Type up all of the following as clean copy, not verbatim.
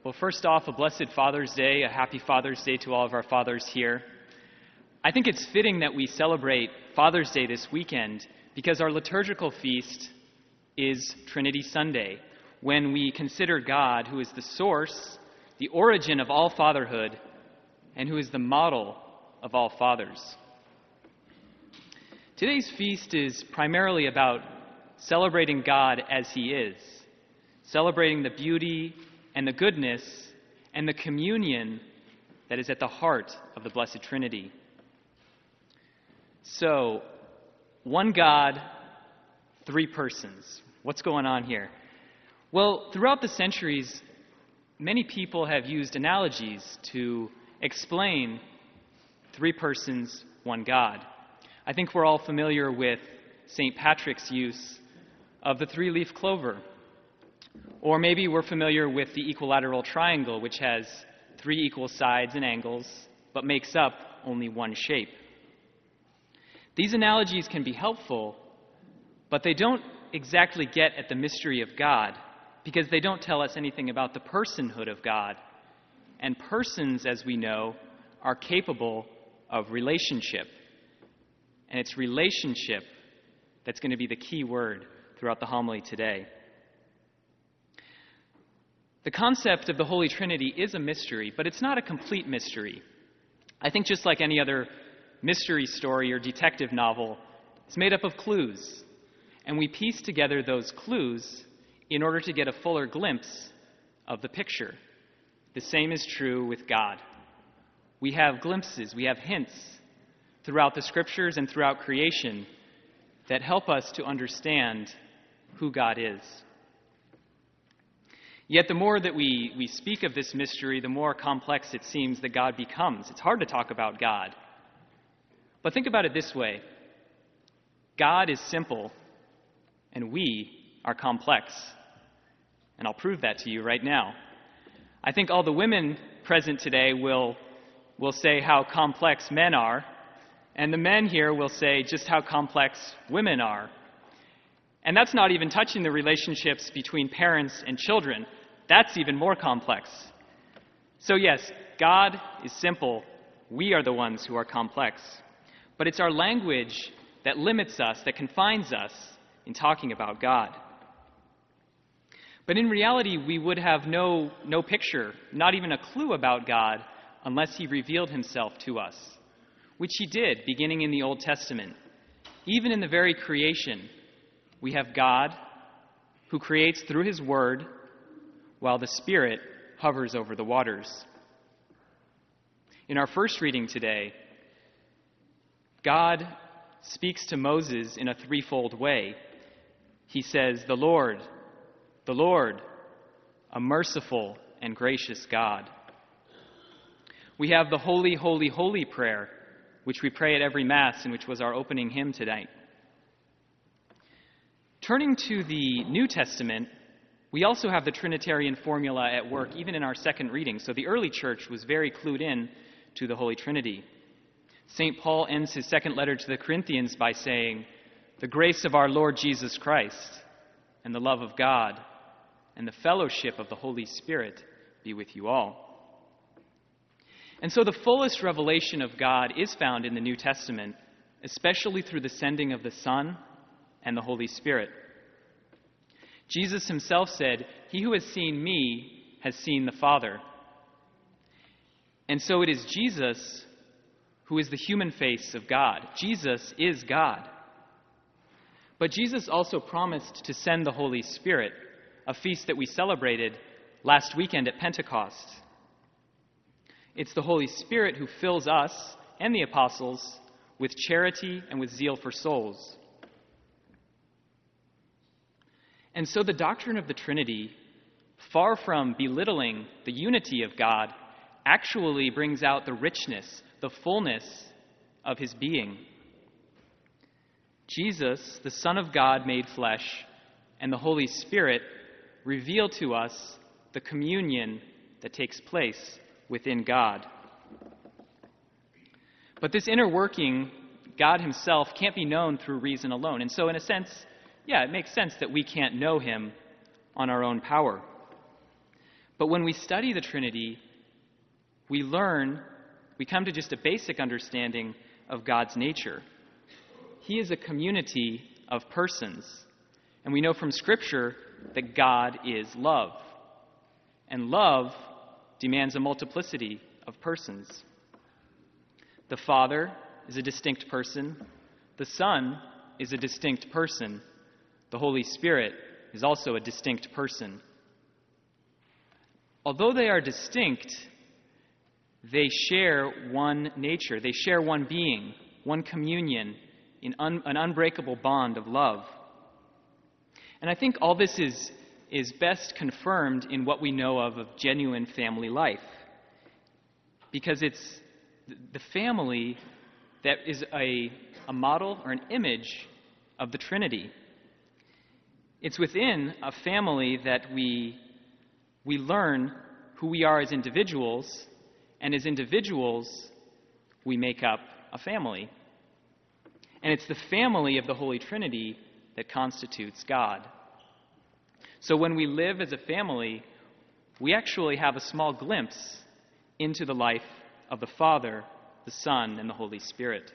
Well, first off, a blessed Father's Day, a happy Father's Day to all of our fathers here. I think it's fitting that we celebrate Father's Day this weekend because our liturgical feast is Trinity Sunday, when we consider God, who is the source, the origin of all fatherhood, and who is the model of all fathers. Today's feast is primarily about celebrating God as He is, celebrating the beauty and the goodness and the communion that is at the heart of the Blessed Trinity. So, one God, three persons. What's going on here? Well, throughout the centuries, many people have used analogies to explain three persons, one God. I think we're all familiar with St. Patrick's use of the three-leaf clover. Or maybe we're familiar with the equilateral triangle, which has three equal sides and angles, but makes up only one shape. These analogies can be helpful, but they don't exactly get at the mystery of God, because they don't tell us anything about the personhood of God. And persons, as we know, are capable of relationship. And it's relationship that's going to be the key word throughout the homily today. The concept of the Holy Trinity is a mystery, but it's not a complete mystery. I think just like any other mystery story or detective novel, it's made up of clues. And we piece together those clues in order to get a fuller glimpse of the picture. The same is true with God. We have glimpses, we have hints throughout the Scriptures and throughout creation that help us to understand who God is. Yet the more that we speak of this mystery, the more complex it seems that God becomes. It's hard to talk about God. But think about it this way. God is simple, and we are complex. And I'll prove that to you right now. I think all the women present today will say how complex men are, and the men here will say just how complex women are. And that's not even touching the relationships between parents and children. That's even more complex. So yes, God is simple. We are the ones who are complex. But it's our language that limits us, that confines us in talking about God. But in reality, we would have no picture, not even a clue about God, unless He revealed Himself to us, which He did, beginning in the Old Testament. Even in the very creation, we have God who creates through His Word, while the Spirit hovers over the waters. In our first reading today, God speaks to Moses in a threefold way. He says, the Lord, a merciful and gracious God. We have the Holy, Holy, Holy prayer, which we pray at every Mass and which was our opening hymn tonight. Turning to the New Testament, we also have the Trinitarian formula at work, even in our second reading. So the early church was very clued in to the Holy Trinity. St. Paul ends his second letter to the Corinthians by saying, the grace of our Lord Jesus Christ and the love of God and the fellowship of the Holy Spirit be with you all. And so the fullest revelation of God is found in the New Testament, especially through the sending of the Son and the Holy Spirit. Jesus Himself said, he who has seen me has seen the Father. And so it is Jesus who is the human face of God. Jesus is God. But Jesus also promised to send the Holy Spirit, a feast that we celebrated last weekend at Pentecost. It's the Holy Spirit who fills us and the apostles with charity and with zeal for souls. And so the doctrine of the Trinity, far from belittling the unity of God, actually brings out the richness, the fullness of His being. Jesus, the Son of God made flesh, and the Holy Spirit reveal to us the communion that takes place within God. But this inner working, God Himself, can't be known through reason alone. And so in a sense, it makes sense that we can't know Him on our own power. But when we study the Trinity, we come to just a basic understanding of God's nature. He is a community of persons. And we know from Scripture that God is love. And love demands a multiplicity of persons. The Father is a distinct person. The Son is a distinct person. The Holy Spirit is also a distinct person. Although they are distinct, they share one nature. They share one being, one communion, in an unbreakable bond of love. And I think all this is best confirmed in what we know of genuine family life. Because it's the family that is a model or an image of the Trinity. It's within a family that we learn who we are as individuals, and as individuals, we make up a family. And it's the family of the Holy Trinity that constitutes God. So when we live as a family, we actually have a small glimpse into the life of the Father, the Son, and the Holy Spirit.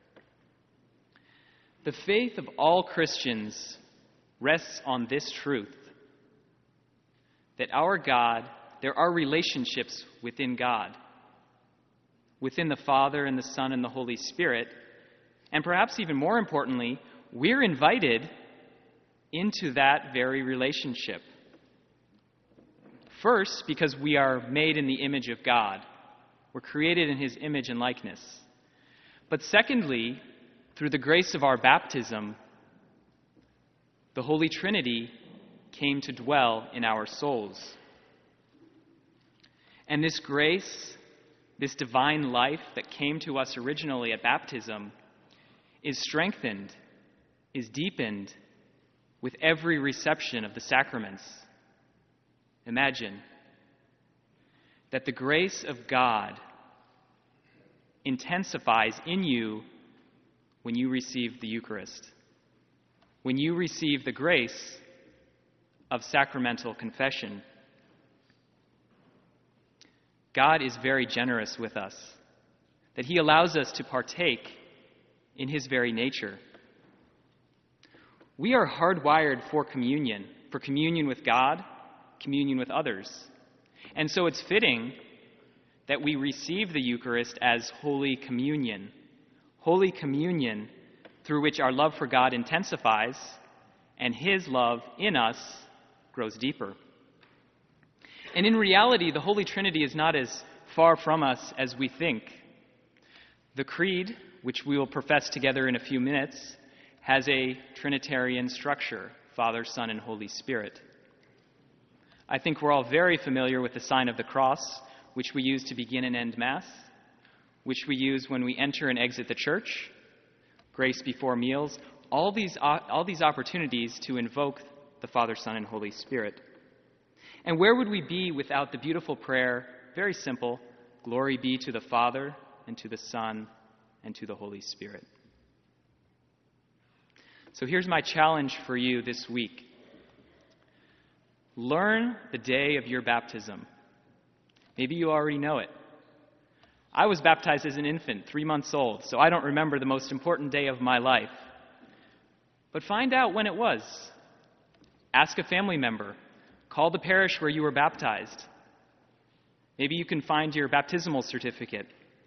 The faith of all Christians rests on this truth, that there are relationships within God, within the Father and the Son and the Holy Spirit, and perhaps even more importantly, we're invited into that very relationship. First, because we are made in the image of God. We're created in His image and likeness. But secondly, through the grace of our baptism, the Holy Trinity came to dwell in our souls. And this grace, this divine life that came to us originally at baptism, is strengthened, is deepened with every reception of the sacraments. Imagine that the grace of God intensifies in you when you receive the Eucharist, when you receive the grace of sacramental confession. God is very generous with us, that He allows us to partake in His very nature. We are hardwired for communion with God, communion with others. And so it's fitting that we receive the Eucharist as Holy Communion through which our love for God intensifies and His love in us grows deeper. And in reality, the Holy Trinity is not as far from us as we think. The Creed, which we will profess together in a few minutes, has a Trinitarian structure: Father, Son, and Holy Spirit. I think we're all very familiar with the sign of the cross, which we use to begin and end Mass, which we use when we enter and exit the church, grace before meals, all these opportunities to invoke the Father, Son, and Holy Spirit. And where would we be without the beautiful prayer, very simple, glory be to the Father, and to the Son, and to the Holy Spirit. So here's my challenge for you this week. Learn the day of your baptism. Maybe you already know it. I was baptized as an infant, 3 months old, so I don't remember the most important day of my life. But find out when it was. Ask a family member. Call the parish where you were baptized. Maybe you can find your baptismal certificate.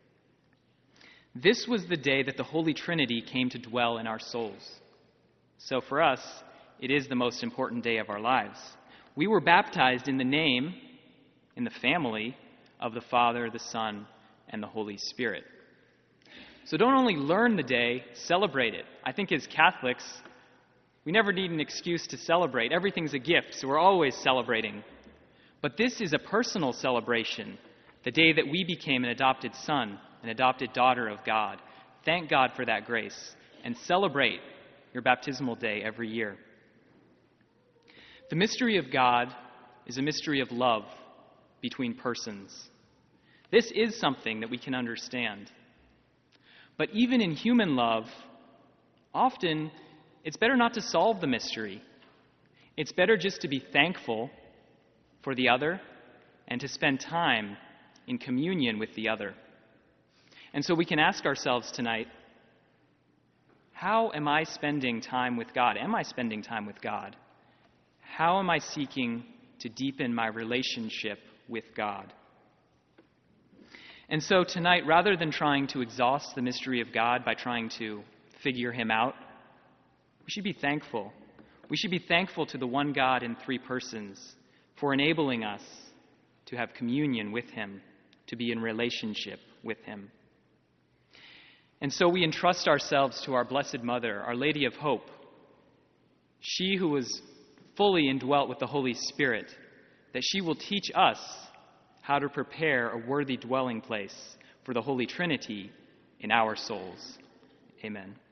This was the day that the Holy Trinity came to dwell in our souls. So for us, it is the most important day of our lives. We were baptized in the name, in the family, of the Father, the Son, and the Holy Spirit. So don't only learn the day, celebrate it. I think as Catholics, we never need an excuse to celebrate. Everything's a gift, so we're always celebrating. But this is a personal celebration, the day that we became an adopted son, an adopted daughter of God. Thank God for that grace, and celebrate your baptismal day every year. The mystery of God is a mystery of love between persons. This is something that we can understand. But even in human love, often it's better not to solve the mystery. It's better just to be thankful for the other and to spend time in communion with the other. And so we can ask ourselves tonight, how am I spending time with God? Am I spending time with God? How am I seeking to deepen my relationship with God? And so tonight, rather than trying to exhaust the mystery of God by trying to figure him out, we should be thankful. We should be thankful to the one God in three persons for enabling us to have communion with him, to be in relationship with him. And so we entrust ourselves to our Blessed Mother, Our Lady of Hope, she who was fully indwelt with the Holy Spirit, that she will teach us how to prepare a worthy dwelling place for the Holy Trinity in our souls. Amen.